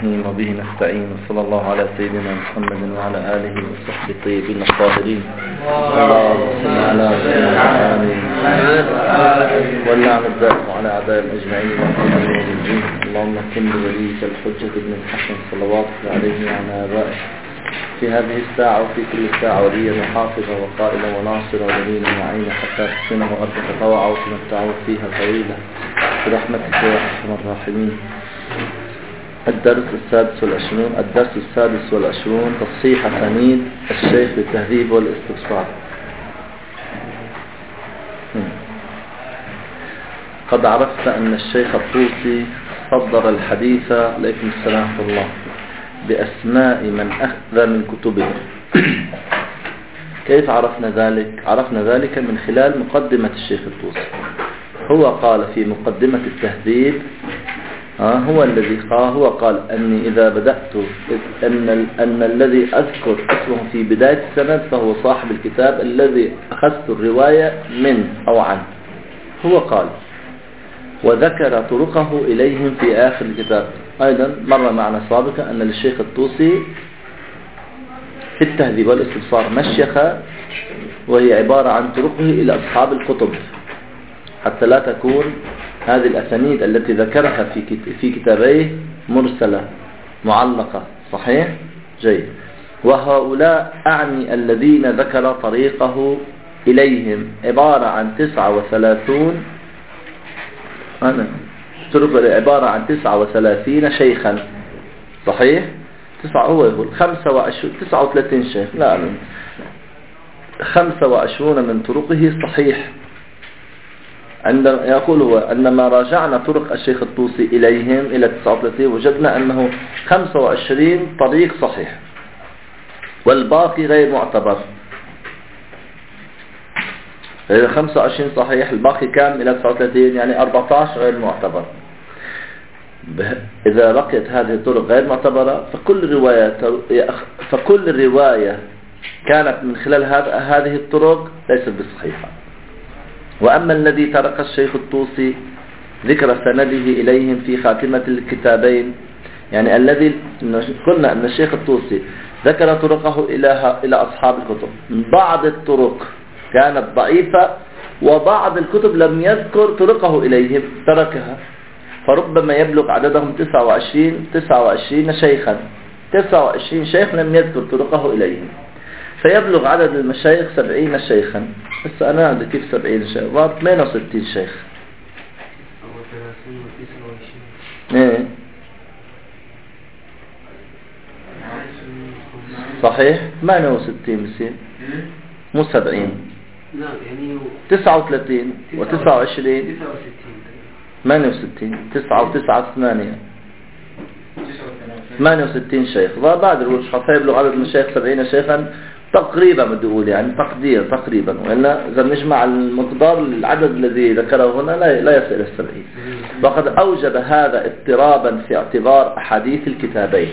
الرحيم وبه نستعين وصلى الله على سيدنا محمد وعلى آله وصحبه الطيبين الطاهرين. اللهم صل على سيدنا محمد واللعنة الدائمة على أعدائهم أجمعين والدين. اللهم كن لوليك الحجة بن الحسن صلوات عليه وعلى آبائه في هذه الساعة وفي كل ساعة وليا وحافظا وقائلا وناصرا ودليلا وعينا حتى تحسنه أرضك طوعا وتمتعه فيها طويلا برحمتك يا أرحم الراحمين. الدرس السادس والعشرون تصحيح أسانيد الشيخ بالتهذيب والاستفسار. قد عرفت أن الشيخ الطوسي صدر الحديث عليكم السلام ورحمة الله بأسماء من أخذ من كتبه. كيف عرفنا ذلك؟ عرفنا ذلك من خلال مقدمة الشيخ الطوسي. هو قال في مقدمة التهذيب هو قال أني إذا بدأت أن الذي أذكر اسمه في بداية السند فهو صاحب الكتاب الذي أخذت الرواية من أو عنه. هو قال وذكر طرقه إليهم في آخر الكتاب. أيضا مر معنا سابقا أن للشيخ الطوسي في التهذيب والاستفسار مشيخة، وهي عبارة عن طرقه إلى أصحاب الكتب حتى لا تكون هذه الأسانيد التي ذكرها في كتابيه مرسلة معلقة. صحيح؟ جيد. وهؤلاء أعني الذين ذكر طريقه إليهم عبارة عن 39 عبارة عن 39 شيخا. صحيح؟ هو يقول 39 شيخ، لا 25 من طرقه صحيح. عندما يقول هو أنما راجعنا طرق الشيخ الطوسي إليهم إلى 39 وجدنا أنه 25 طريق صحيح والباقي غير معتبر. إذا 25 صحيح الباقي كام إلى 39 يعني 14 غير معتبر. إذا بقيت هذه الطرق غير معتبرة فكل رواية كانت من خلال هذه الطرق ليست بصحيحة. وأما الذي ترك الشيخ الطوسي ذكر سنده إليهم في خاتمة الكتابين، يعني الذي قلنا أن الشيخ الطوسي ذكر طرقه إلى أصحاب الكتب، بعض الطرق كانت ضعيفة وبعض الكتب لم يذكر طرقه إليهم تركها، فربما يبلغ عددهم 29 شيخا، 29 شيخ لم يذكر طرقه إليهم، فيبلغ عدد المشايخ 70 شيخا. بس أنا عندي كيف 70 شيخ؟ 68 شيخ. ايه صحيح 68 بصير مو 70. 39 و29 68 9 و9 8 68 شيخ. وبعد الوجه فيبلغ عدد المشايخ 70 شيخا تقريبا، بدي أقول يعني تقريبا، وإلا إذا نجمع المقدار العدد الذي ذكره هنا لا يصل إلى 70. وقد أوجب هذا اضطرابا في اعتبار أحاديث الكتابين.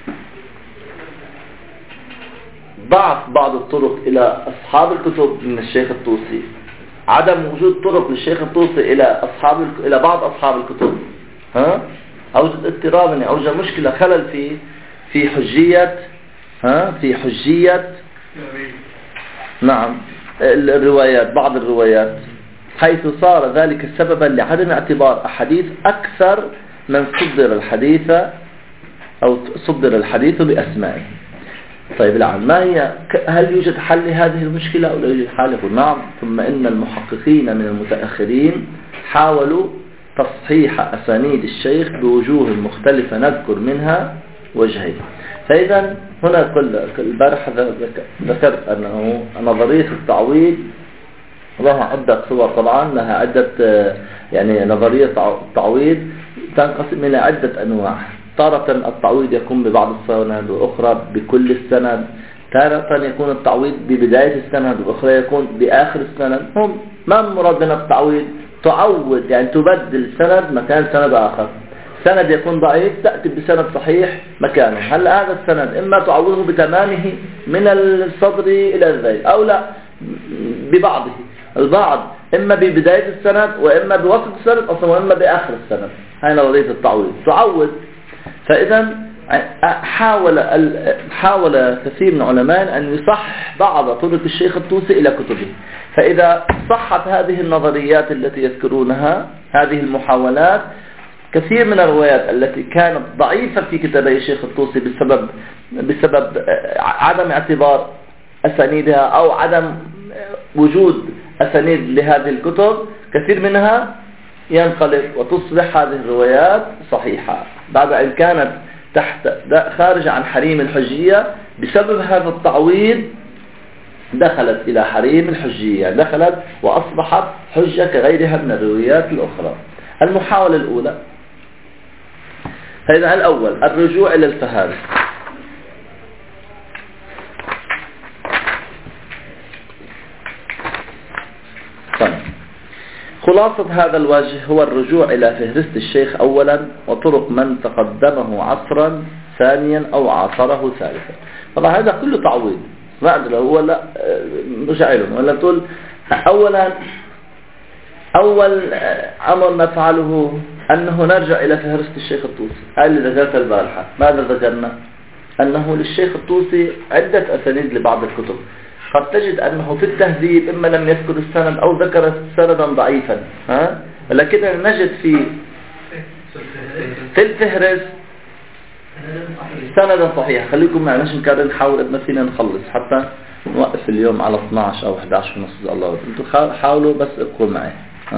ضعف بعض الطرق إلى أصحاب الكتب من الشيخ الطوسي، عدم وجود طرق للشيخ الطوسي إلى بعض أصحاب الكتب أوجد اضطرابا، يعني أوجد مشكلة، خلل في حجية نعم الروايات، بعض الروايات، حيث صار ذلك سببا لعدم اعتبار أحاديث أكثر من صدر الحديث بأسمائه. طيب الآن هل يوجد حل لهذه المشكلة أو لا يوجد حل؟ نعم. ثم إن المحققين من المتأخرين حاولوا تصحيح أسانيد الشيخ بوجوه مختلفة، نذكر منها وجهين. فإذا هنا البارح ذكرت أنه نظرية التعويض لها عدة صور، طبعا لها عدة، يعني نظرية التعويض تنقسم إلى عدة أنواع. تارة التعويض يكون ببعض السند وأخرى بكل السند، تارة يكون التعويض ببداية السند وأخرى يكون بآخر السند. ما المراد من التعويض؟ تعوض يعني تبدل سند مكان سند آخر. سند يكون ضعيف تأتي بسند صحيح مكانه. هل هذا السند إما تعوضه بتمامه من الصدر إلى الذيل أو لا ببعضه، البعض إما ببداية السند وإما بوسط السند أصلا وإما بآخر السند. هاي نظرية التعويض، تعوض. فإذا حاول كثير من العلماء أن يصح بعض طرق الشيخ الطوسي إلى كتبه. فإذا صحت هذه النظريات التي يذكرونها، هذه المحاولات، كثير من الروايات التي كانت ضعيفة في كتابي الشيخ الطوسي بسبب عدم اعتبار أسانيدها أو عدم وجود أسانيد لهذه الكتب، كثير منها ينقلب وتصبح هذه الروايات صحيحة بعد أن كانت خارجة عن حريم الحجية. بسبب هذا التعويض دخلت إلى حريم الحجية، دخلت وأصبحت حجة كغيرها من الروايات الأخرى. المحاولة الأولى، فإذا الأول الرجوع إلى الفهارس. طيب، خلاصة هذا الوجه هو الرجوع إلى فهرست الشيخ أولا وطرق من تقدمه عصرا ثانيا أو عاصره ثالثا. طبعا هذا كله تعويض، ما أدري هو لا رجع لهم ولا تقول أول أمر نفعله أنه نرجع إلى فهرست الشيخ الطوسي. هذا اللي ذكرت البارحة. ماذا ذكرنا؟ أنه للشيخ الطوسي عدة أسانيد لبعض الكتب. قد تجد أنه في التهذيب إما لم يذكر السند أو ذكر سندا ضعيفا، ولكننا نجد في الفهرس سندا صحيح. خليكم معنا عشان كده نحاول إن فينا نخلص حتى نوقف اليوم على 12 أو 11 ونص. الله أنتم حاولوا بس ابقوا معي.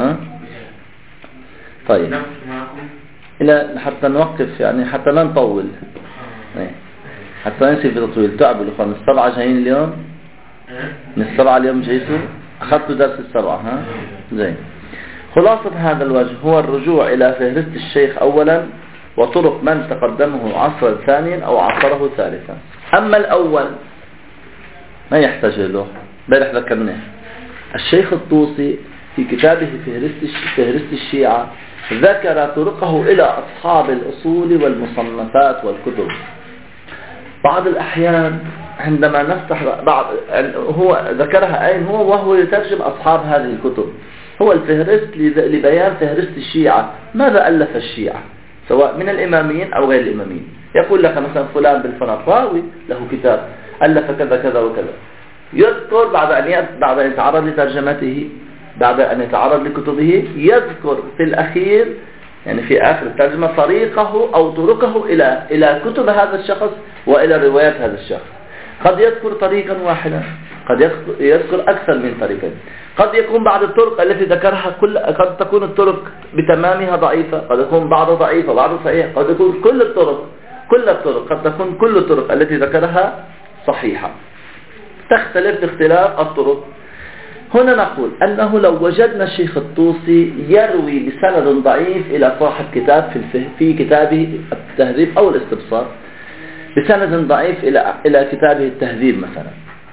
طيب، إلى حتى نوقف يعني حتى لا نطول، حتى ننسي في تطويل. تعبوا الأخوان، من 7 جايين اليوم، من 7 اليوم جيتوا أخذتوا درس 7. زين. خلاصة هذا الوجه هو الرجوع إلى فهرست الشيخ أولا وطرق من تقدمه عصرا ثانيا أو عصره ثالثا. أما الأول ما يحتاج له، بارح ذكرناه. الشيخ الطوسي في كتابه فهرست الشيعة ذكر طرقه إلى أصحاب الأصول والمصنفات والكتب. بعض الأحيان عندما نفتح هو ذكرها أين هو وهو يترجم أصحاب هذه الكتب. هو الفهرست لبيان فهرست الشيعة، ماذا ألف الشيعة سواء من الإماميين أو غير الإماميين. يقول لك مثلا فلان بالفنطاوي له كتاب ألف كذا كذا وكذا، يذكر بعد أن يتعرض لترجمته، بعد أن يتعرض لكتبه، يذكر في الأخير يعني في آخر الترجمة طريقه أو طرقه إلى كتب هذا الشخص وإلى روايات هذا الشخص. قد يذكر طريقا واحدا، قد يذكر أكثر من طريقا. قد يكون بعض الطرق التي ذكرها قد تكون الطرق بتمامها ضعيفة، قد يكون بعضها ضعيفة بعضها صحيح، قد يكون كل الطرق قد تكون كل الطرق التي ذكرها صحيحة، تختلف باختلاف الطرق. هنا نقول أنه لو وجدنا الشيخ الطوسي يروي بسند ضعيف إلى صاحب كتاب في كتابه التهذيب أو الاستبصار، بسند ضعيف إلى كتابه التهذيب مثلا،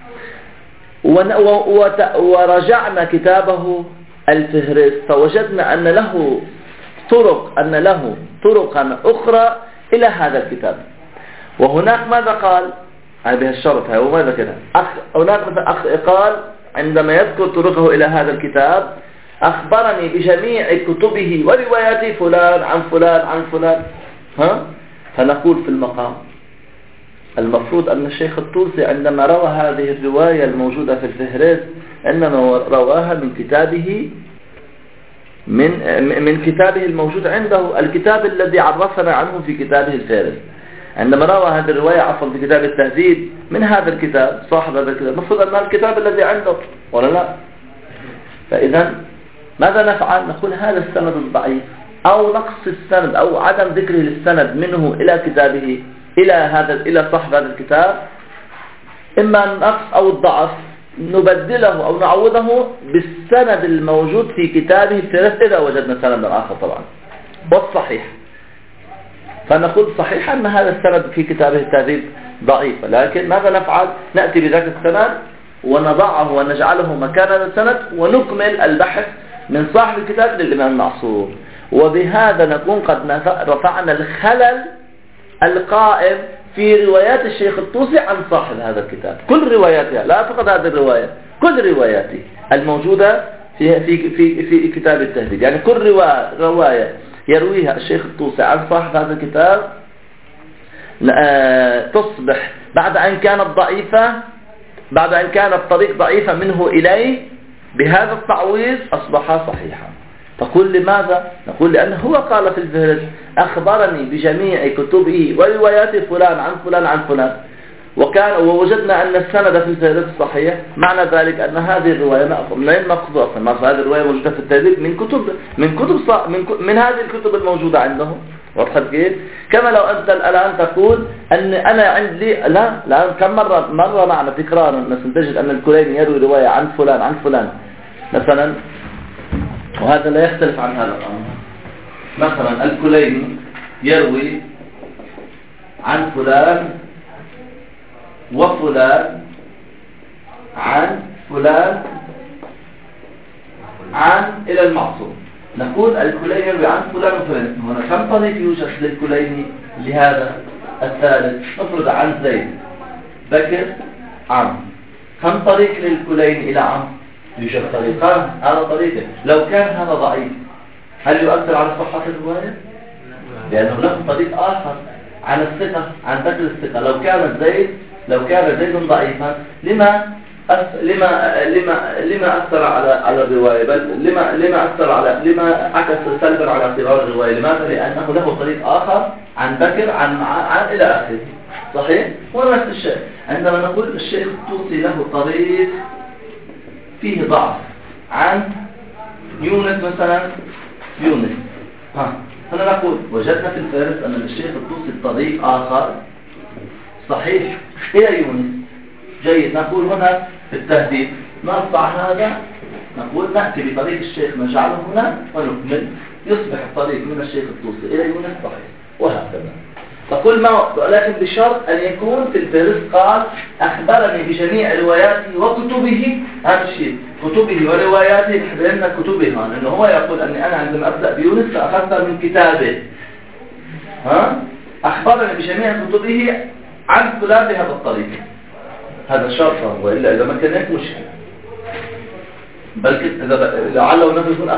ورجعنا كتابه الفهرس فوجدنا أن له طرقا أخرى إلى هذا الكتاب، وهناك ماذا قال؟ بهالشرط هاي وماذا كده؟ هناك قال عندما يذكر طرقه إلى هذا الكتاب: أخبرني بجميع كتبه ورواياته فلان عن فلان عن فلان. فنقول في المقام المفروض أن الشيخ الطوسي عندما روى هذه الرواية الموجودة في الفهرس إنما رواها من كتابه من كتابه الموجود عنده، الكتاب الذي عرفنا عنه في كتابه الفهرس. عندما روى هذه الرواية عفوا في كتاب التهذيب من هذا الكتاب صاحب هذا الكتاب، المفروض أن الكتاب الذي عنده ولا لا؟ فإذا ماذا نفعل؟ نقول هذا السند الضعيف أو نقص السند أو عدم ذكره للسند منه إلى كتابه إلى صاحب هذا الكتاب، إما النقص أو الضعف نبدله أو نعوضه بالسند الموجود في كتابه الثلاث إذا وجدنا سندا آخر طبعا والصحيح. فنقول صحيح أن هذا السند في كتابه التهذيب ضعيف، لكن ماذا نفعل؟ نأتي بذاك السند ونضعه ونجعله مكان هذا السند ونكمل البحث من صاحب الكتاب للإمام المعصوم، وبهذا نكون قد رفعنا الخلل القائم في روايات الشيخ الطوسي عن صاحب هذا الكتاب. كل رواياتها، لا فقط هذه الرواية، كل رواياته الموجودة في كتاب التهذيب، يعني كل رواية يرويها الشيخ الطوسي عن صاحب هذا الكتاب تصبح بعد أن كانت ضعيفة، بعد أن كانت الطريق ضعيفة منه إليه، بهذا التعويض أصبح صحيحا. تقول لماذا؟ نقول لأنه هو قال في الفهرس أخبرني بجميع كتبه وروايات فلان عن فلان عن فلان، ووجدنا أن السند في الفهرس صحيح. معنى ذلك أن هذه الرواية مأخوذة أصلا، هذه الرواية موجودة في التهذيب من هذه الكتب الموجودة عنده. واضح كيف؟ كما لو أنت الآن تقول أن أنا عندي لا كم مرة معنا تكرارا مثلا تجد أن الكليني يروي رواية عن فلان عن فلان مثلا، وهذا لا يختلف عن هذا الأمر. مثلا الكليني يروي عن فلان وفلان عن فلان عن إلى المعصوم. نقول الكليني يروي عن فلان وفلان. هنا كم طريق يوجد للكليني لهذا الثالث؟ نفرض عن زيد بكر عم. كم طريق للكليني إلى عم؟ يوجد طريقان. هذا طريقه. لو كان هذا ضعيف هل يؤثر على صحة الرواية؟ لأنه له طريق آخر عن الثقة، عن ذكر الثقة. لو كان زيد ضعيفا لما أثر على الرواية، بل لما عكس سلبا على اعتبار الرواية. لماذا؟ لأنه له طريق آخر عن بكر عن إلى آخره. صحيح؟ ونفس الشيء عندما نقول الشيخ الطوسي له طريق فيه ضعف عن يونس مثلا، يونس هنا نقول وجدنا في الفهرس أن الشيخ الطوسي طريق آخر صحيح إلى يونس. جيد. نقول هنا في التهذيب نرفع هذا، نقول نأتي بطريق الشيخ نجعله هنا ونكمل، يصبح الطريق من الشيخ الطوسي إلى يونس صحيح، وهكذا. تقول لكن بشرط أن يكون في الفهرس قال أخبرني بجميع رواياته وكتبه. هذا الشيء كتبه ورواياته، لأن كتبه لأنه هو يقول أني أنا عندما أبدأ بيونس فأخذت من كتابه. أخبرني بجميع كتبه عن فلان بهذا الطريق. هذا شرطا، وإلا إذا ما كان هيك مشكلة. بل لعله نفسه يكون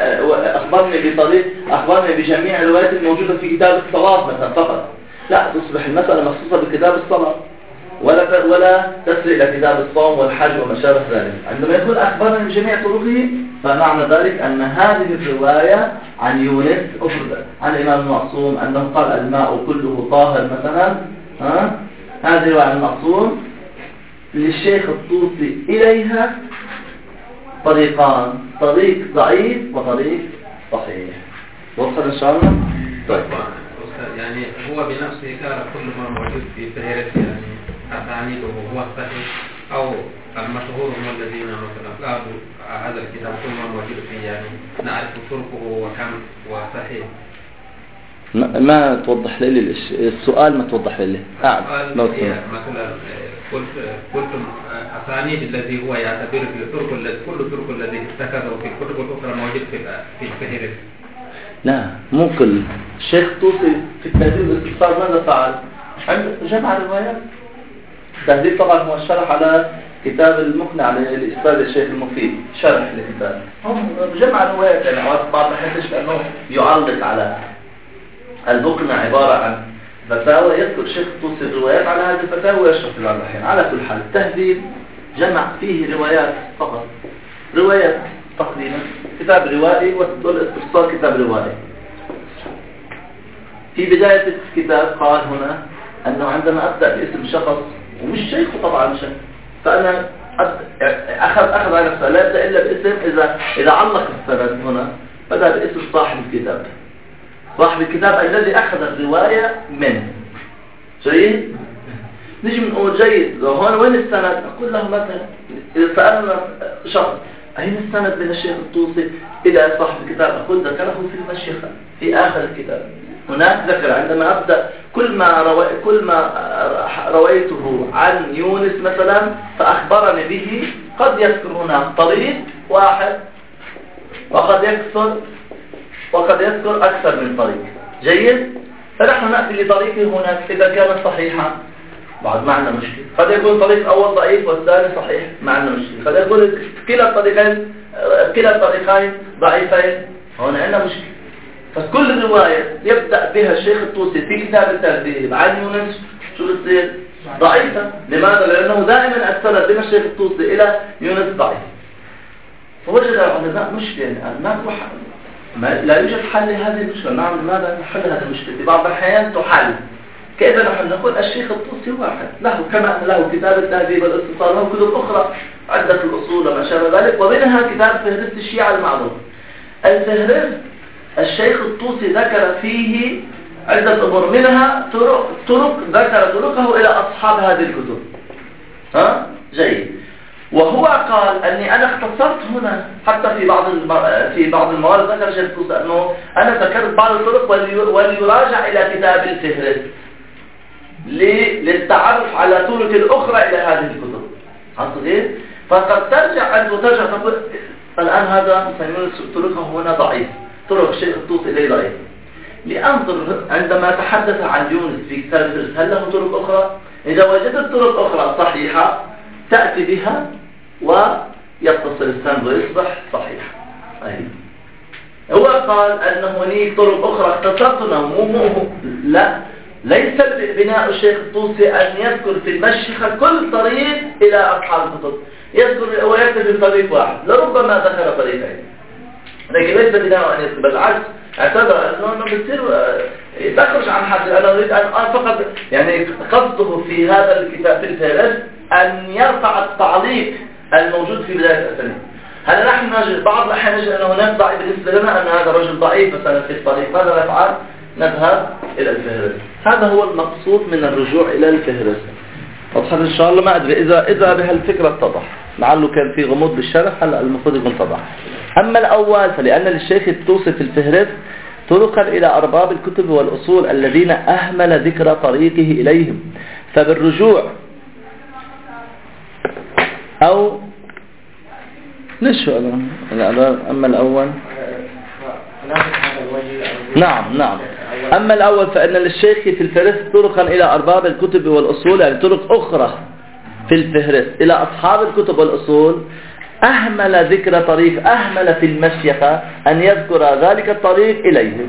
أخبرني بجميع الروايات الموجودة في كتاب الصلاة مثلا فقط. لا، تصبح المسألة مخصوصة بكتاب الصلاة، ولا تسري إلى كتاب الصوم والحج وما شابه ذلك. عندما يقول أخبرني بجميع طرقه فمعنى ذلك أن هذه الرواية عن يونس عن الإمام المعصوم أنه قال الماء كله طاهر مثلا، هذه الرواية عن المعصوم للشيخ الطوسي إليها طريقان، طريق ضعيف وطريق صحيح. وصل إن شاء الله؟ طيب. يعني هو بنفسه كان كل ما موجود في فهرس يعني أسانيده هو صحيح، أو المشهور هم الذين مثلا قالوا هذا الكتاب كل ما موجود فيه يعني نعرف طرقه وكم وصحيح. ما توضح لي السؤال، ما توضح لي. مثلا قلت أسانيد الذي هو يعتبر كل الطرق الذي اتخذه في الكتب الأخرى موجود في الفهرس. لا، مو كل. الشيخ طوسي في التهذيب والاستفسار ماذا فعل؟ جمع الروايات. التهذيب طبعا هو الشرح على كتاب المقنع للأستاذ الشيخ المفيد، شرح لكتاب. هم جمع الروايات، يعني بعض الحديث أنه يعلق على المقنع عبارة عن فتاوى، يذكر الشيخ طوسي الروايات على هذه الفتاوى ويشرح في بعض الأحيان. على كل حال التهذيب جمع فيه روايات فقط، روايات تقريبا كتاب روائي، والاستفسار كتاب روائي. في بداية الكتاب قال هنا أنه عندما أبدأ باسم شخص ومش شيخ طبعا شيخ، فأنا أخذ على نفسه لا يبدأ إلا باسم إذا علق السند. هنا بدأ باسم صاحب الكتاب، صاحب الكتاب الذي أخذ الرواية منه. جيد؟ نجي نقول جيد، هون وين السند؟ أقول له مثلا إذا سألنا شخص أين السند من الشيخ الطوسي إلى صاحب الكتاب؟ أقول ذكره في المشيخة في آخر الكتاب. هناك ذكر عندما أبدأ كل ما رويته عن يونس مثلا فأخبرني به، قد يذكر هنا طريق واحد وقد يذكر أكثر من طريق. جيد؟ فنحن نأتي لطريقه هناك إذا كان صحيحا بعد ما عندنا مشكلة. قد يكون طريق أول ضعيف والثاني صحيح ما عندنا مشكلة. قد يكون كلا الطريقين ضعيفين، هون عندنا مشكلة. فكل رواية يبدأ بها الشيخ الطوسي في كتاب التهذيب عن يونس شو بتصير؟ ضعيفة. لماذا؟ لأنه دائما السند بين الشيخ الطوسي إلى يونس ضعيف. فوجد العلماء مشكلة لا يوجد حل لهذه المشكلة. نعم، لماذا نحل هذه المشكلة؟ في بعض الأحيان تحل. كيف نحن نقول الشيخ الطوسي واحد له كما أن له كتاب التهذيب والاستطار، له كتب أخرى عدة الأصول وما شابه ذلك، ومنها كتاب فهرست الشيعة المعروف. الفهرست الشيخ الطوسي ذكر فيه عدة أمور، منها طرق ذكر طرقه إلى أصحاب هذه الكتب. جيد. وهو قال أني أنا اختصرت هنا حتى في بعض الموارد ذكر الشيخ الطوسي أنه أنا ذكرت بعض الطرق وليراجع إلى كتاب الفهرست للتعرف على طرق الأخرى إلى هذه الكتب. صغير. فقد ترجع تقول الآن هذا مسلمون طرقه هنا ضعيف، طرق الشيخ الطوسي إليه ضعيف. لأنظر عندما تحدث عن يونس في كتاب الفهرست هل له طرق أخرى؟ إذا وجدت طرق أخرى صحيحة تأتي بها ويتصل السند ويصبح صحيح. هو قال أن هناك طرق أخرى اختصرتنا لا، ليس بناء الشيخ الطوسي أن يذكر في المشيخة كل طريق إلى أصحاب الكتب، يذكر ويكتب بطريق واحد، لربما ذكر طريقين، لكن ليس بناء أن يذكر. بالعكس اعتبر أنه بتصير تخرج عن حد. أنا أريد أن فقط يعني قصده في هذا الكتاب في الفهرست أن يرفع التعليق الموجود في بداية الأسانيد. هل نحن نجد بعض الأحيان نجد أن هناك ضعيف بالنسبة لنا، أن هذا رجل ضعيف مثلا في الطريق، ماذا نفعل؟ نذهب إلى الفهرست. هذا هو المقصود من الرجوع إلى الفهرست. وضحت إن شاء الله؟ ما أدري إذا بهالفكرة اتضح، لعله كان في غموض بالشرح، هلا المفروض يكون اتضح. أما الأول فلأن للشيخ الطوسي في الفهرست طرقا إلى أرباب الكتب والأصول الذين أهمل ذكر طريقه إليهم، فبالرجوع أو نشوى. أما الأول نعم. أما الأول فإن للشيخ في الفهرست طرقا إلى أرباب الكتب والأصول، يعني طرق أخرى في الفهرست إلى أصحاب الكتب والأصول، أهمل ذكر طريق، أهمل في المشيخة أن يذكر ذلك الطريق إليهم.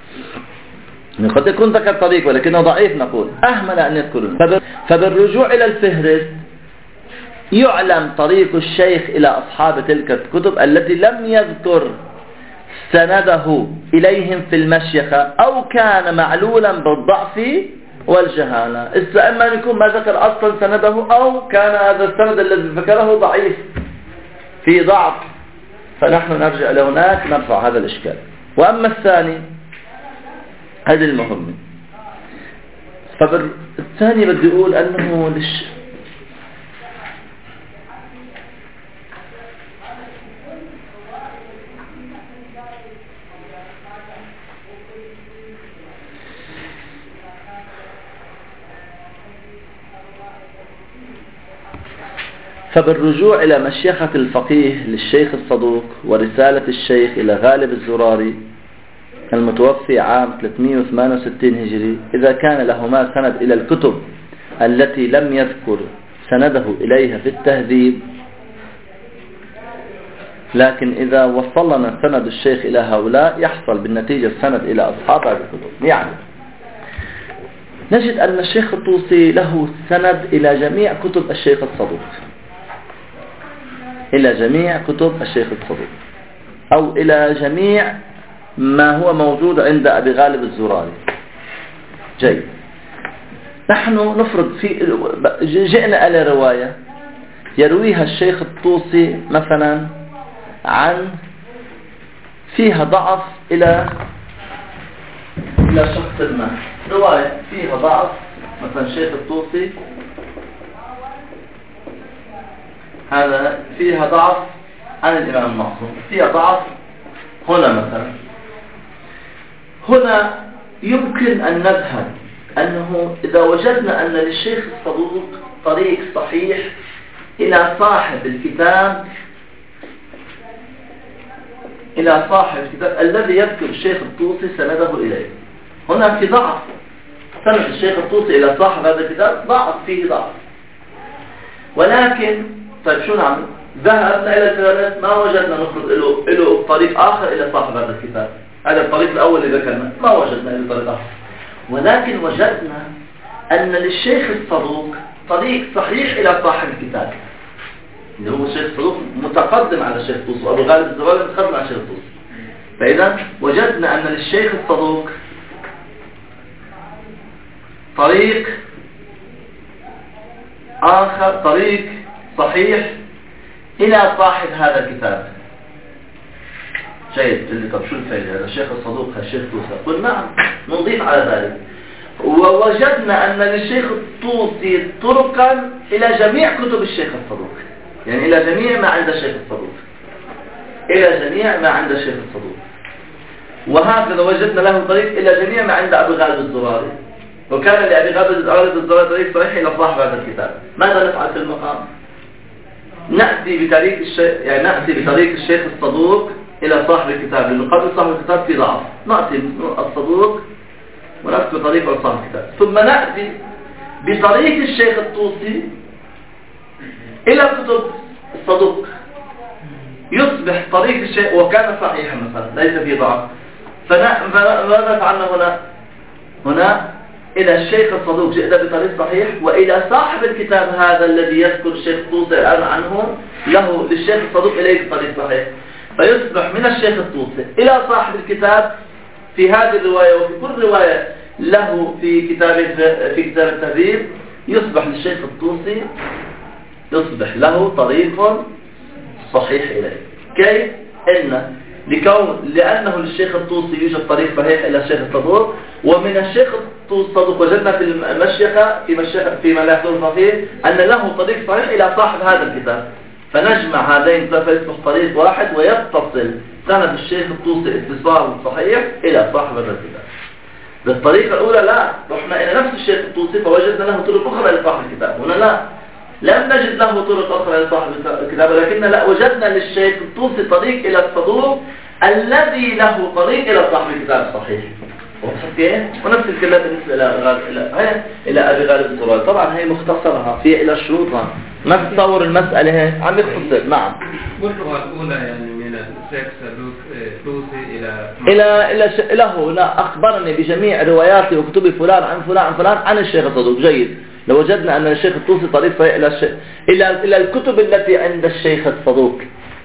قد يكون ذكر طريق ولكنه ضعيف، نقول أهمل أن يذكره. فبالرجوع إلى الفهرست يعلم طريق الشيخ إلى أصحاب تلك الكتب التي لم يذكر سنده إليهم في المشيخة، أو كان معلولا بالضعف والجهالة. إما أن يكون ما ذكر أصلا سنده، أو كان هذا السند الذي ذكره ضعيف في ضعف، فنحن نرجع لهناك نرفع هذا الإشكال. وأما الثاني هذا المهم. فالثاني بدي أقول أنه فبالرجوع إلى مشيخة الفقيه للشيخ الصدوق ورسالة الشيخ إلى غالب الزراري المتوفي عام 368 هجري، إذا كان لهما سند إلى الكتب التي لم يذكر سنده إليها في التهذيب، لكن إذا وصلنا سند الشيخ إلى هؤلاء يحصل بالنتيجة السند إلى أصحاب هذه الكتب. يعني نجد أن الشيخ الطوسي له سند إلى جميع كتب الشيخ الصدوق، إلى جميع كتب الشيخ الصدوق، أو إلى جميع ما هو موجود عند أبي غالب الزراري. جيد. نحن نفرض جئنا إلى رواية يرويها الشيخ الطوسي مثلا عن فيها ضعف إلى شخص ما، رواية فيها ضعف مثلا الشيخ الطوسي هذا فيها ضعف عن الإمام المعصوم، فيها ضعف هنا مثلا. هنا يمكن أن نذهب أنه إذا وجدنا أن للشيخ الصدوق طريق صحيح إلى صاحب الكتاب الذي يذكر الشيخ الطوسي سنده إليه، هنا في ضعف. سند الشيخ الطوسي إلى صاحب هذا الكتاب ضعف، فيه ضعف. ولكن طيب شو نعمل؟ ذهبنا إلى الفهرست ما وجدنا نخرج له طريق آخر إلى صاحب هذا الكتاب، هذا الطريق الأول اللي ذكرنا، ما وجدنا إلا طريق آخر. ولكن وجدنا أن للشيخ الصدوق طريق صحيح إلى صاحب الكتاب، اللي هو الشيخ الصدوق متقدم على الشيخ الطوسي، أبو غالب الزراري متقدم على الشيخ الطوسي. فإذا وجدنا أن للشيخ الصدوق طريق آخر، طريق صحيح إلى صاحب هذا الكتاب. جيد. اللي طب شو الفائدة؟ هذا الشيخ الصدوق الشيخ الطوسي. قل نعم، نضيف على ذلك ووجدنا أن للشيخ الطوسي طرقا إلى جميع كتب الشيخ الصدوق، يعني إلى جميع ما عند الشيخ الصدوق، إلى جميع ما عند الشيخ الصدوق. وهكذا وجدنا له طريق إلى جميع ما عند أبي غالب الزراري، وكان لأبي غالب الزراري طريق صحيح إلى صاحب هذا الكتاب. ماذا نفعل في المقام؟ نأتي بطريق الشيخ الصدوق إلى صاحب الكتاب، لأنه قبل صاحب الكتاب في ضعف. نأتي الصدوق ونأتي بطريق صاحب الكتاب، ثم نأتي بطريق الشيخ الطوسي إلى كتب الصدوق، يصبح طريق الشيخ وكان صحيحا مثلا ليس في ضعف. فماذا فعلنا هنا إلى الشيخ الصدوق جئنا بطريق صحيح، وإلى صاحب الكتاب هذا الذي يذكر الشيخ الطوسي الآن عنه للشيخ الصدوق إليه طريق صحيح. فيصبح من الشيخ الطوسي إلى صاحب الكتاب في هذه الرواية وفي كل رواية له في كتاب التهذيب، يصبح للشيخ الطوسي يصبح له طريق صحيح إليه. كيف؟ لأنه للشيخ الطوسي يوجد طريق صحيح إلى الشيخ الصدوق، ومن الشيخ الصدوق وجدنا في المشيخة فيما لا يحضر الفقيه أن له طريق صحيح إلى صاحب هذا الكتاب. فنجمع هذين فيصبح طريق واحد ويتصل سند الشيخ الطوسي اتصال صحيح إلى صاحب هذا الكتاب. بالطريقة الأولى لا، رحنا إلى نفس الشيخ الطوسي فوجدنا له طرق أخرى إلى صاحب الكتاب. هنا لم نجد له طرق أخرى إلى صاحب الكتاب، ولكن وجدنا للشيخ الطوسي طريق إلى الصدوق الذي له طريق إلى صاحب الكتاب الصحيح. ونفس الكلام بالنسبة إلى أبي غالب الزراري. طبعا هي مختصرها في إلى شروطها، ما تتصور المسألة هي عم يختصر. نعم. واللغة الأولى يعني من الشيخ الطوسي له أخبرني بجميع رواياتي وكتب فلان عن فلان عن فلان عن الشيخ الصدوق. جيد. لو وجدنا أن الشيخ الطوسي طريق إلى الكتب التي عند الشيخ الصدوق.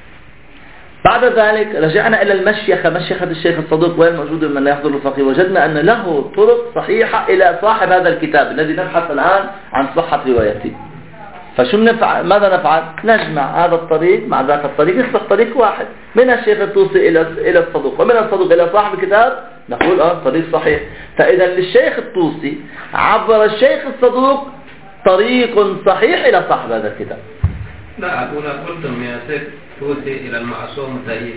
بعد ذلك رجعنا إلى مشيخة الشيخ الصدوق وين موجود من لا يحضر الفقيه، وجدنا أن له طرق صحيحة إلى صاحب هذا الكتاب الذي نبحث الآن عن صحة روايته. فشو نفعل؟ ماذا نفعل؟ نجمع هذا الطريق مع ذاك الطريق، يصبح طريق واحد من الشيخ الطوسي إلى الصدوق، ومن الصدوق إلى صاحب الكتاب نقول طريق صحيح. فإذا للشيخ الطوسي عبر الشيخ الصدوق طريق صحيح إلى صاحب هذا الكتاب. لا أقول قلتم يا شيخ الطوسي إلى المعصوم ضعيف.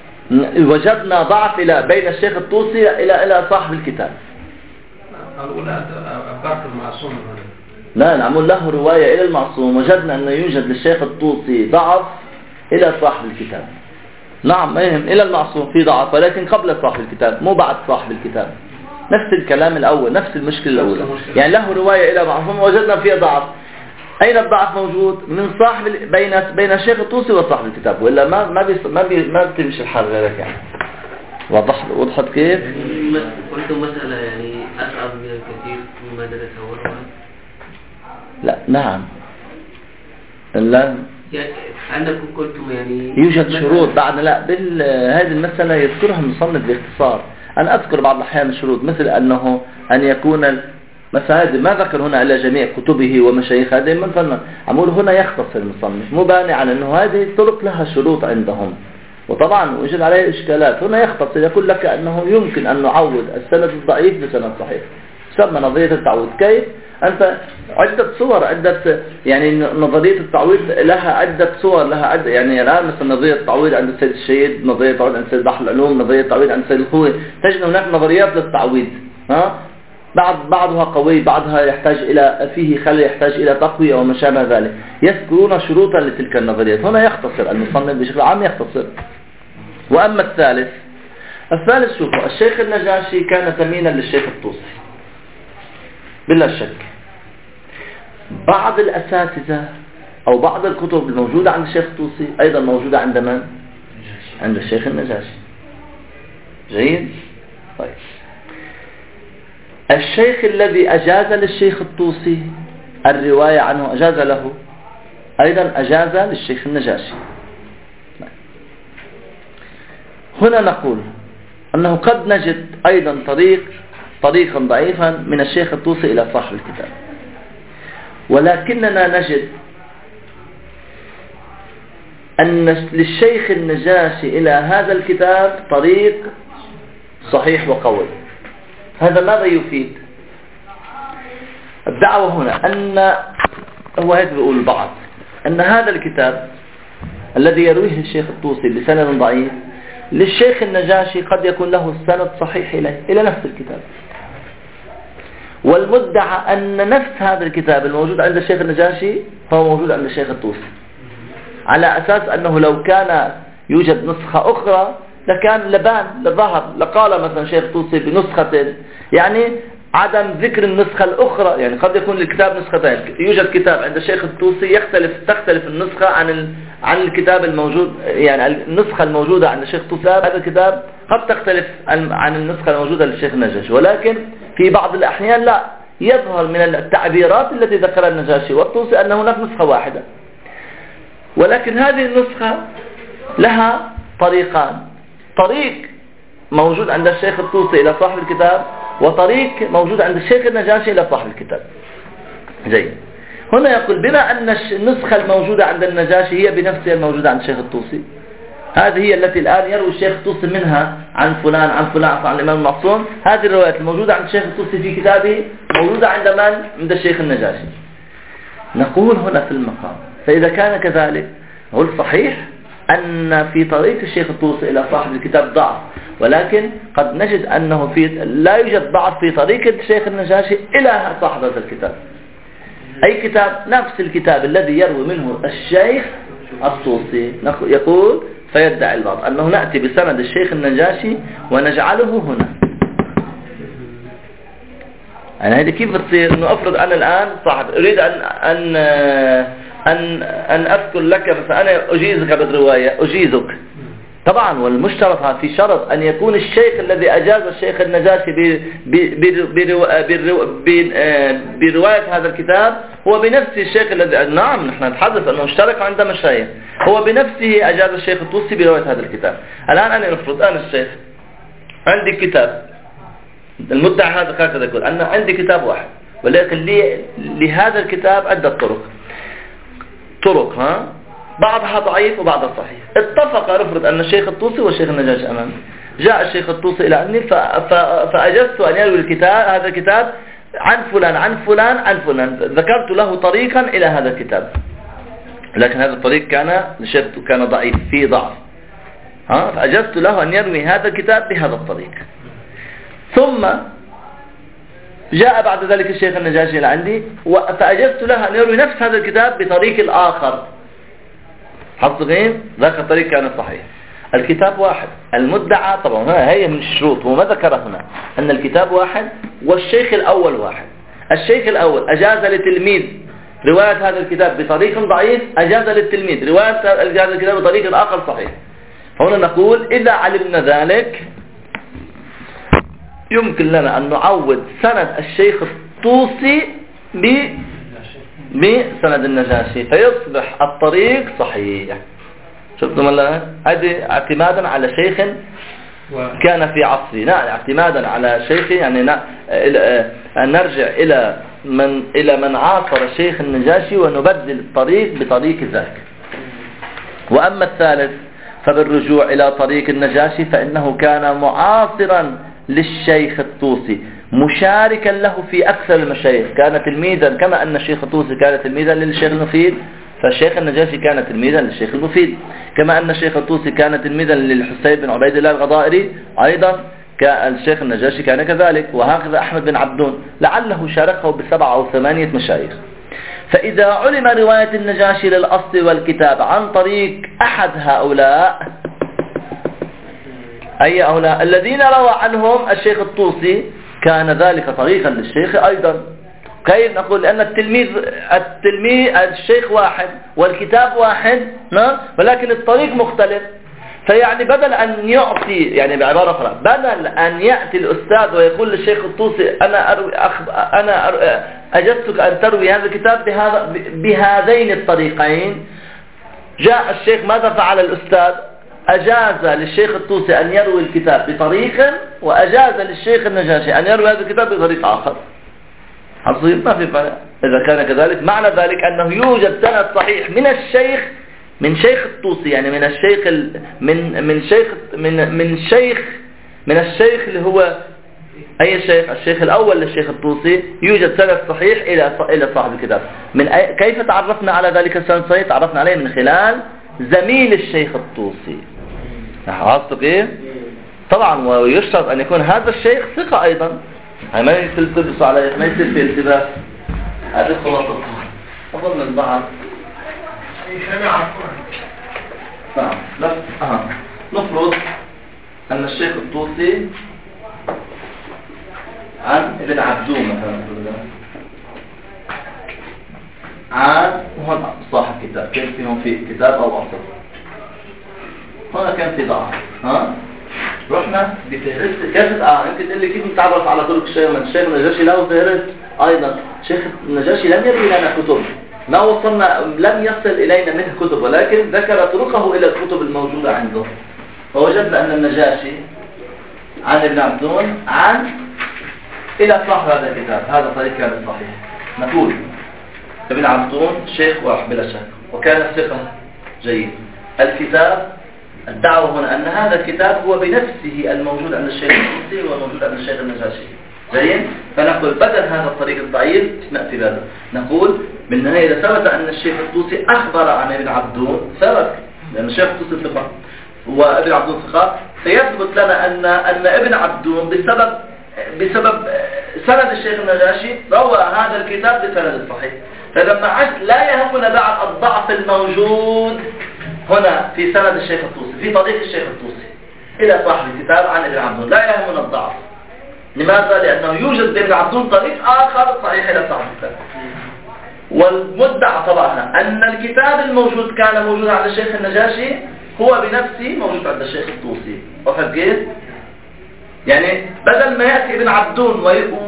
وجدنا ضعف بين الشيخ الطوسي إلى صاحب الكتاب. الأولى أبقى المعصوم هنا. لا نعمل له رواية إلى المعصوم، وجدنا أنه يوجد للشيخ الطوسي ضعف إلى صاحب الكتاب. نعم إلى المعصوم في ضعف، ولكن قبل صاحب الكتاب مو بعد صاحب الكتاب. نفس الكلام الأول، نفس المشكلة الأولى. يعني له رواية إلى معصوم وجدنا فيها ضعف. أين الضعف موجود؟ من صاحب بين الشيخ الطوسي وصاحب الكتاب، وإلا ما بتمشي الحال غيرك يعني. وضحت كيف؟ قلت مسألة يعني أصعب من الكثير مما نتصوره. لا نعم لا يعني عندكم قلتم يعني يوجد شروط بعد هذه المسألة يذكرها المصنف باختصار. أنا أذكر بعض الأحيان الشروط مثل أنه أن يكون مثلا هذه ما ذكر هنا على جميع كتبه ومشايخ، هذه مثلا عمول هنا يختصر المصنف مو باني على أنه هذه الطرق لها شروط عندهم، وطبعا وجد عليه إشكالات. هنا يختصر يقول لك أنه يمكن أن نعوض السند الضعيف بسند صحيح، تسمى نظرية التعويض. كيف؟ أنت عدة صور، يعني نظرية التعويض لها عدة صور، لها عدة يعني الآن مثلا نظرية التعويض عند السيد الشهيد، نظرية التعويض عند السيد بحر العلوم، نظرية التعويض عند السيد الخوي. تجد هناك نظريات للتعويض، بعضها قوي، بعضها يحتاج فيه خلل يحتاج إلى تقوية وما شابه ذلك. يذكرون شروطا لتلك النظريات. هنا يختصر المصنف بشكل عام يختصر. وأما الثالث شوفوا، الشيخ النجاشي كان ثمينا للشيخ الطوسي بلا شك. بعض الأساتذة أو بعض الكتب الموجودة عند الشيخ الطوسي أيضا موجودة عند من؟ عند الشيخ النجاشي. جيد. طيب الشيخ الذي أجاز للشيخ الطوسي الرواية عنه، أجاز له، أيضا أجاز للشيخ النجاشي. هنا نقول أنه قد نجد أيضا طريقا ضعيفا من الشيخ الطوسي إلى صاحب الكتاب، ولكننا نجد أن للشيخ النجاشي إلى هذا الكتاب طريق صحيح وقوي. هذا ماذا يفيد؟ الدعوة هنا أن هو هيك بيقول البعض أن هذا الكتاب الذي يرويه الشيخ الطوسي بسند ضعيف للشيخ النجاشي قد يكون له السند صحيح إلى نفس الكتاب، والمدعى أن نفس هذا الكتاب الموجود عند الشيخ النجاشي هو موجود عند الشيخ الطوسي، على أساس أنه لو كان يوجد نسخة أخرى لكان لبان لظهر لقال مثلا شيخ الطوسي بنسخة، يعني عدم ذكر النسخة الأخرى. يعني قد يكون الكتاب نسختين، يوجد كتاب عند الشيخ الطوسي تختلف النسخة عن الكتاب الموجود، يعني النسخة الموجودة عند الشيخ الطوسي هذا الكتاب قد تختلف عن النسخة الموجودة للشيخ النجاشي، ولكن في بعض الأحيان لا يظهر من التعبيرات التي ذكرها النجاشي والطوسي أن هناك نسخة واحدة، ولكن هذه النسخة لها طريقان، طريق موجود عند الشيخ الطوسي إلى صاحب الكتاب، وطريق موجود عند الشيخ النجاشي إلى صاحب الكتاب. جيد. هنا يقول بما أن النسخة الموجودة عند النجاشي هي بنفسها الموجودة عند الشيخ الطوسي، هذه هي التي الآن يروي الشيخ الطوسي منها عن فلان عن فلان عن الإمام المعصوم، هذه الروايات الموجودة عند الشيخ الطوسي في كتابه موجودة عند من؟ عند الشيخ النجاشي. نقول هنا في المقام فإذا كان كذلك نقول صحيح أن في طريق الشيخ الطوسي إلى صاحب الكتاب ضعف، ولكن قد نجد أنه لا يوجد ضعف في طريق الشيخ النجاشي إلى صاحب هذا الكتاب. أي كتاب؟ نفس الكتاب الذي يروي منه الشيخ الطوسي. يقول فيدعي البعض أنه نأتي بسند الشيخ النجاشي ونجعله هنا. يعني هذه كيف بتصير؟ إنه أفرض أنا الآن صاحب أريد أن أذكر لك، فأنا أجيزك بالرواية، أجيزك طبعا، والمشترط في شرط أن يكون الشيخ الذي أجاز الشيخ النجاشي برواية هذا الكتاب هو بنفسه الشيخ الذي، نعم نحن نتحدث أنه اشترك عند مشايخ، هو بنفسه أجاز الشيخ الطوسي برواية هذا الكتاب. الآن أنا نفرض أنا الشيخ عندي كتاب، المدعي هذا هكذا يقول أن عندي كتاب واحد، ولكن لهذا الكتاب عدة طرق بعضها ضعيف وبعضها صحيح. اتفق نفرض أن الشيخ الطوسي والشيخ النجاشي أمامي، جاء الشيخ الطوسي إلى عني فأجزت أن يروي هذا الكتاب عن فلان عن فلان عن فلان، ذكرت له طريقا إلى هذا الكتاب، لكن هذا الطريق كان ضعيف فيه ضعف، فأجزت له أن يروي هذا الكتاب بهذا الطريق. ثم جاء بعد ذلك الشيخ النجاشي إلى عندي فأجزت له أن يروي نفس هذا الكتاب بطريق آخر، حصغين ذاك الطريق كان صحيح. الكتاب واحد، المدعى طبعا هي من الشروط، وما ذكر هنا أن الكتاب واحد والشيخ الأول واحد. الشيخ الأول أجاز لتلميذ رواية هذا الكتاب بطريق ضعيف، أجاز للتلميذ رواية هذا الكتاب بطريق آخر صحيح. هنا نقول إذا علمنا ذلك يمكن لنا أن نعوض سند الشيخ الطوسي بسند النجاشي فيصبح الطريق صحيح. شفتم الله؟ هذه اعتمادا على شيخ كان في عصرنا، اعتمادا على شيخ، يعني نرجع إلى من عاصر الشيخ النجاشي ونبدل الطريق بطريق ذاك. وأما الثالث فبالرجوع إلى طريق النجاشي فإنه كان معاصرا للشيخ الطوسي مشاركا له في أكثر المشايخ، كان تلميذا كما أن الشيخ الطوسي كان تلميذا للشيخ المفيد، فالشيخ النجاشي كان تلميذا للشيخ المفيد، كما أن الشيخ الطوسي كان تلميذا للحسين بن عبيد الله الغضائري، أيضا الشيخ النجاشي كان كذلك، وهكذا أحمد بن عبدون لعله شاركه ب7 أو 8 مشايخ. فإذا علم رواية النجاشي للأصل والكتاب عن طريق أحد هؤلاء، أي هؤلاء الذين روى عنهم الشيخ الطوسي، كان ذلك طريقا للشيخ أيضا. كيف نقول؟ لأن الشيخ واحد والكتاب واحد، ولكن الطريق مختلف، فيعني بدل أن يعطي، يعني بعبارة أخرى، بدل أن يأتي الأستاذ ويقول للشيخ الطوسي أنا أجزتك أن تروي هذا الكتاب بهذين الطريقين، جاء الشيخ ماذا فعل الأستاذ؟ أجاز للشيخ الطوسي أن يروي الكتاب بطريق، وأجاز للشيخ النجاشي أن يروي هذا الكتاب بطريق آخر. حصير ما في فرق. إذا كان كذلك معنى ذلك أنه يوجد سند صحيح من شيخ الطوسي، يعني من الشيخ اللي هو أي الشيخ الأول للشيخ الطوسي، يوجد سند صحيح إلى صاحب الكتاب. كيف تعرفنا على ذلك السند الصحيح؟ تعرفنا عليه من خلال زميل الشيخ الطوسي. عرفتوا كيف؟ طبعا ويشترط أن يكون هذا الشيخ ثقة أيضا، ما يلتبسوا عليه، ما يصير في التباس. هذه خلاصة أظن البعض نعم. نفرض أن الشيخ الطوسي عن ابن عبدون مثلا، عن هون صاحب كتاب، كان فيهم في كتاب أو أصل، هنا كان في ضعف، رحنا بفهرست كيف يمكن تقول لي كيف نتعرف على طرق الشيخ؟ من الشيخ النجاشي له فهرست أيضا. الشيخ النجاشي لم يروي لنا كتب، ما وصلنا، لم يصل إلينا منه كتب، ولكن ذكر طرقه إلى الكتب الموجودة عنده. فوجدنا أن النجاشي عن ابن عبدون إلى صاحب هذا الكتاب، هذا طريق كان صحيح. نقول ابن عبدون شيخ واحد بلا شك، وكان ثقة جيد. الكتاب، الدعوة هنا أن هذا الكتاب هو بنفسه الموجود عند الشيخ الطوسي والموجود عند الشيخ النجاشي. زين؟ فنقول بدل هذا الطريق الضعيف نأتي بهذا، نقول بالنهاية إذا ثبت أن الشيخ الطوسي أخبر عن ابن عبدون، ثبت لأن الشيخ الطوسي ثقة وابن عبدون ثقة، سيثبت لنا أن ابن عبدون بسبب سند الشيخ النجاشي روى هذا الكتاب بسند صحيح. فلما عشت لا يهمنا بعد الضعف الموجود هنا في سند الشيخ الطوسي، في طريق الشيخ الطوسي إلى صاحب الكتاب عن ابن عبدون، لا يهمنا الضعف. لماذا؟ لأنه يوجد لابن عبدون طريق آخر صحيح إلى صاحب الكتاب. والمدعى طبعا أن الكتاب الموجود كان موجودا عند الشيخ النجاشي هو بنفسه موجود عند الشيخ الطوسي. وفق كيف؟ يعني بدل ما يأتي ابن عبدون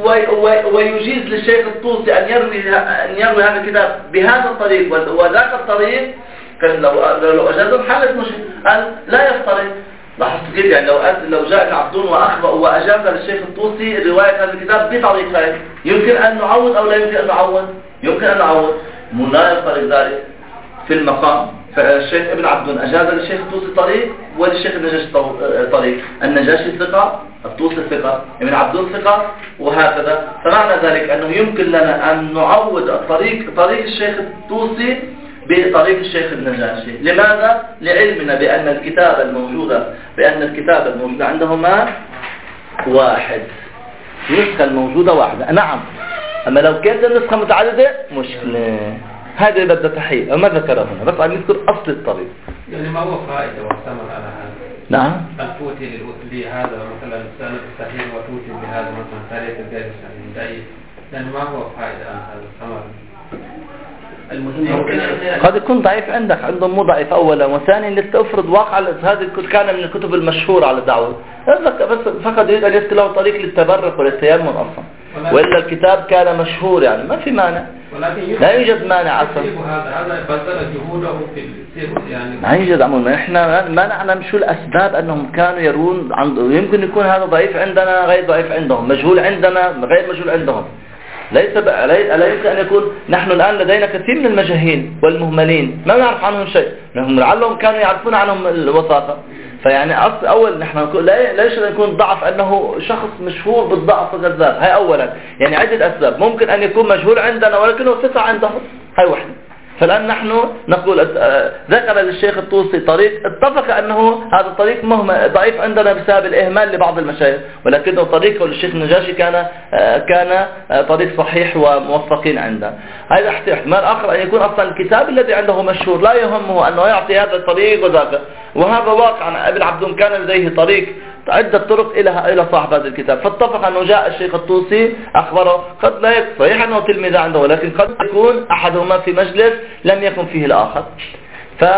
ويجيز للشيخ الطوسي أن يروي هذا الكتاب بهذا الطريق وذاك الطريق، كان لو أجازوا حالة مش قال لا يفترض. لاحظت كيف؟ يعني لو جاء ابن عبدون وأخبأ وأجاز للشيخ الطوسي رواية هذا الكتاب بطريقين، يمكن أن نعوض أو لا يمكن أن نعوض؟ يمكن أن نعوض، لا يفترض ذلك في المقام. فالشيخ ابن عبدون أجاز للشيخ الطوسي طريق وللشيخ النجاشي طريق، النجاشي ثقة، الطوسي ثقة، ابن عبدون ثقة، وهكذا. فمعنى ذلك أنه يمكن لنا أن نعوض طريق الشيخ الطوسي بطريق الشيخ النجاشي. لماذا؟ لعلمنا بأن الكتاب الموجود عندهما واحد، النسخة الموجودة واحدة. نعم، أما لو كانت النسخة متعددة مشكلة. هذا بدأ تحقيق وما ذكره هنا، بس عم يذكر أصل الطريق. يعني ما هو فائدة واستمر على هذا؟ نعم. أن توتي لهذا مثلا السند الصحيح وتوتي بهذا مثلا طريق غير صحيح، يعني ما هو فائدة أن هذا استمر؟ قد يكون ضعيف عندهم مو ضعيف أولا، وثانيا لتفرض واقع هذه كان من الكتب المشهورة على الدعوة، بس فقط يريد أن يذكر له طريق للتبرك وللتيمم أصلا، وإلا الكتاب كان مشهور، يعني ما في مانع، لا يوجد مانع أصلا. هذا بذل جهوده في السير، يعني ما يوجد عموما. إحنا ما نعلم شو الأسباب أنهم كانوا يرون يمكن يكون هذا ضعيف عندنا غير ضعيف عندهم، مجهول عندنا غير مجهول عندهم. لا يمكن أن يكون نحن الآن لدينا كثير من المجاهيل والمهملين ما نعرف عنهم شيء، لعلهم كانوا يعرفون عنهم الوثاقة. فيعني أول نحن لا يجب أن يكون ضعف أنه شخص مشهور بالضعف وكذاب. هاي أولا، يعني عدة أسباب. ممكن أن يكون مجهول عندنا ولكنه ثقة عندهم، هاي واحدة. فالآن نحن نقول ذكر للشيخ الطوسي طريق اتفق أنه هذا الطريق ضعيف عندنا بسبب الإهمال لبعض المشايخ، ولكنه طريقه للشيخ النجاشي كان طريق صحيح وموفقين عنده. هذا احتمال آخر أن يكون أصلا الكتاب الذي عنده مشهور لا يهمه أنه يعطي هذا الطريق وذاك، وهذا واقع. ابن عبدون كان لديه طريق عدة طرق إلى صاحب هذا الكتاب، فاتفق أنه جاء الشيخ الطوسي أخبره. قد لا يكون صحيح أنه تلميذ عنده، ولكن قد يكون أحدهما في مجلس لم يكن فيه الآخر.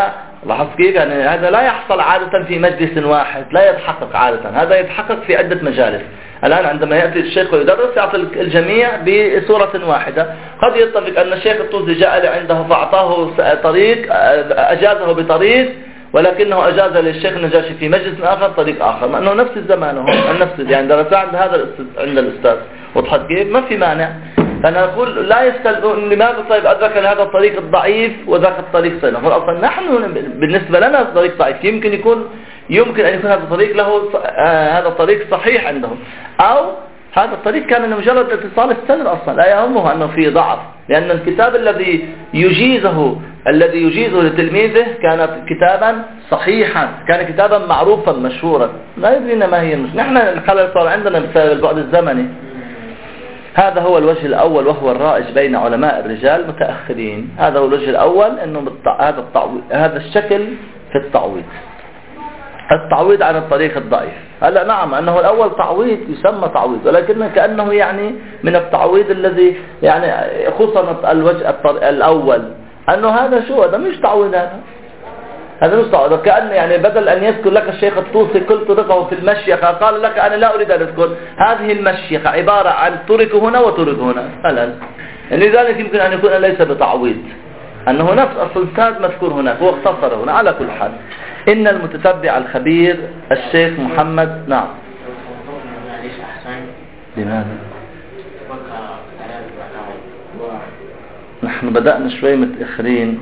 لاحظ كيف؟ يعني هذا لا يحصل عادة في مجلس واحد، لا يتحقق عادة، هذا يتحقق في عدة مجالس. الآن عندما يأتي الشيخ ويدرس يعطي الجميع بصورة واحدة. قد يتفق أن الشيخ الطوسي جاء عنده فأعطاه طريق، أجازه بطريق، ولكنه أجاز للشيخ النجاشي في مجلس آخر طريق آخر، مع أنه نفس الزمان هو نفس يعني درس عند هذا عند الأستاذ. وضحت كيف؟ ما في مانع. فأنا أقول لا يستلزم لماذا طيب أدرك هذا الطريق الضعيف وذاك الطريق سليم. نقول أصلا نحن بالنسبة لنا الطريق ضعيف، يمكن أن يكون هذا الطريق له هذا الطريق صحيح عندهم، أو هذا الطريق كان مجرد اتصال السند أصلا، لا يهمه أنه فيه ضعف، لأن الكتاب الذي يجيزه لتلميذه كان كتابا صحيحا، كان كتابا معروفا مشهورا، لا يدرينا ما هي المشكلة. نحن الخلل صار عندنا بسبب البعد الزمني. هذا هو الوجه الأول وهو الرائج بين علماء الرجال المتأخرين. هذا هو الوجه الأول، أنه هذا الشكل في التعويض عن الطريق الضعيف. هلا نعم أنه الأول تعويض يسمى تعويض، ولكن كأنه يعني من التعويض الذي يعني خصنا الوجه الأول، أنه هذا مش تعويض، هذا مش تعويض. كأن يعني بدل أن يذكر لك الشيخ الطوسي كل طرقه في المشيخة، قال لك أنا لا أريد أن أذكر هذه المشيخة عبارة عن طرق هنا وطرق هنا. لذلك يمكن أن يكون ليس بتعويض، أنه نفس السند مذكور هناك هو اختصر هنا. على كل حال إن المتتبع الخبير الشيخ محمد. نعم. لماذا؟ نحن بدأنا شوي متأخرين.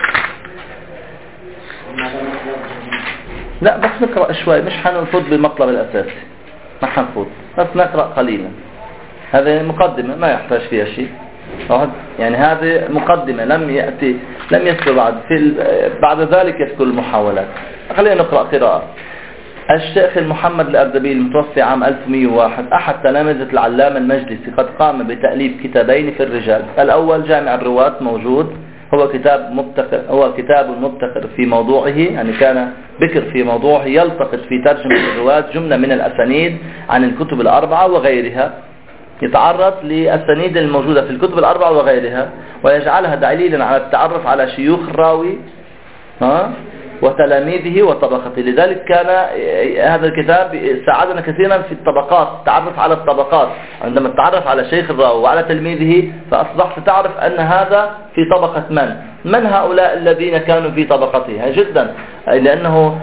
لا بس نقرأ شوي، مش حنفوت بالمطلب الأساسي، ما حنفوت، بس نقرأ قليلا. هذه مقدمة ما يحتاج فيها شيء، يعني هذه مقدمة لم يذكر بعد ذلك يذكر المحاولات. خلينا نقرأ قراءة. الشيخ محمد الأردبيل المتوفى عام 1101، أحد تلامذة العلامة المجلسي، قد قام بتأليف كتابين في الرجال. الأول جامع الرواة موجود، هو كتاب مبتكر في موضوعه، يعني كان بكر في موضوعه، يلتقط في ترجمة الرواة جملة من الأسانيد عن الكتب الأربعة وغيرها، يتعرض للأسانيد الموجودة في الكتب الأربعة وغيرها، ويجعلها دليلا على التعرف على شيوخ الراوي وتلاميذه وطبقته. لذلك كان هذا الكتاب ساعدنا كثيرا في الطبقات، التعرف على الطبقات. عندما تتعرف على شيخ الراوي وعلى تلميذه فأصبحت تعرف أن هذا في طبقة من هؤلاء الذين كانوا في طبقته جدا، لأنه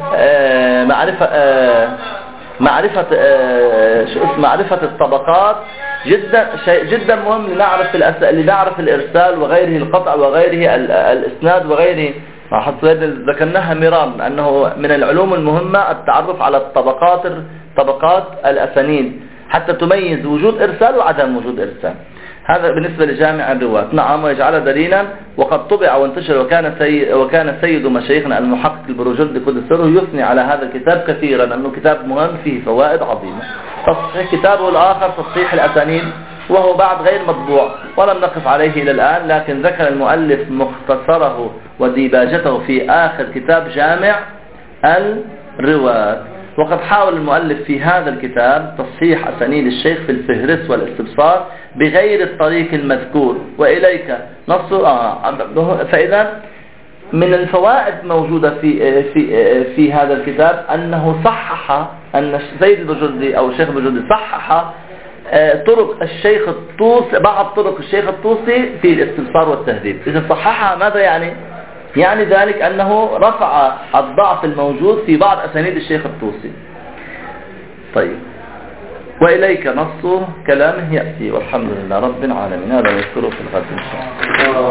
معرفة الطبقات جدا مهم لنعرف الإرسال وغيره، القطع وغيره، الإسناد وغيره. ذكرناها مرارا أنه من العلوم المهمة التعرف على طبقات الأسانيد حتى تميز وجود إرسال وعدم وجود إرسال. هذا بالنسبة لجامع الرواة. نعم، ويجعله دليلا. وقد طبع وانتشر، وكان سيد مشايخنا المحقق البروجردي قدس سره يثني على هذا الكتاب كثيرا، أنه كتاب مهم فيه فوائد عظيمة. تصحيح كتابه الآخر تصحيح الأسانيد، وهو بعد غير مطبوع ولم نقف عليه إلى الآن، لكن ذكر المؤلف مختصره وديباجته في آخر كتاب جامع الرواة. وقد حاول المؤلف في هذا الكتاب تصحيح أسانيد الشيخ في الفهرس والاستبصار بغير الطريق المذكور، وإليك نص. فإذا من الفوائد موجودة في هذا الكتاب أنه صحح، أن سيد البجردي أو الشيخ البجردي صحح طرق الشيخ الطوسي، بعض طرق الشيخ الطوسي في الاستبصار والتهذيب. إذا صححها ماذا يعني؟ يعني ذلك أنه رفع الضعف الموجود في بعض أسانيد الشيخ الطوسي. طيب، وإليك نص كلامه يأتي، والحمد لله رب العالمين. هذا يذكره في الغد إن شاء الله.